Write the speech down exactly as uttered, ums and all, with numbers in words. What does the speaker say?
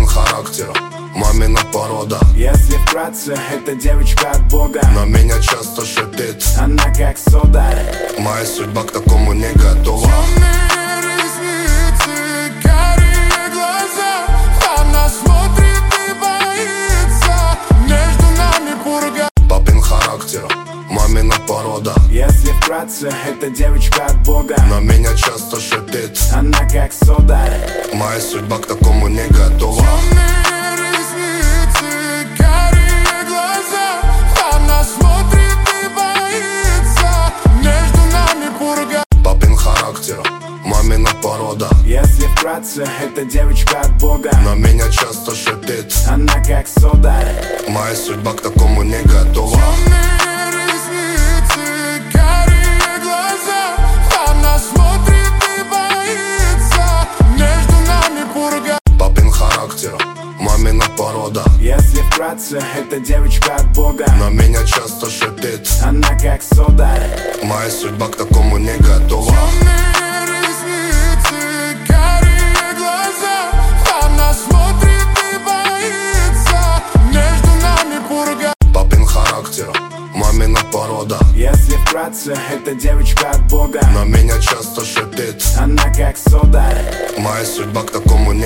характер, мамина порода. Если вкратце, это девочка от Бога. На меня часто шипит, она как сода. моя судьба к такому не готова. Темные ресницы, карие глаза, она смотрит и боится, между нами пурга. Папин характер, мамина порода. Если вкратце, это девочка от Бога. На меня часто шипит, она как сода. моя судьба к такому не готова. Темные ресницы, карие глаза, она смотрит и боится, между нами пурга. Папин характер, мамина порода. Если вкратце, это девочка от Бога. На меня часто шипит, она как сода. моя судьба к такому не готова. Темные ресницы, карие глаза, она смотрит и боится, между нами пурга. Папин характер, мамина порода. Если вкратце, это девочка от Бога. На меня часто шипит, она как сода. моя судьба к такому не готова. Темные ресницы, карие глаза, она смотрит и боится, между нами пурга. Папин характер, мамина порода. Если вкратце, это девочка от Бога. На меня часто шипит, она как сода. моя судьба к такому не